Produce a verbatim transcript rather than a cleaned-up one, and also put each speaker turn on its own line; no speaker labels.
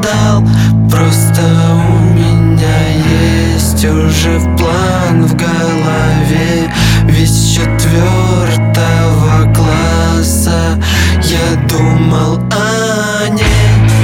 ждал. Просто у меня есть уже план в голове. Ведь с четвертого класса я думал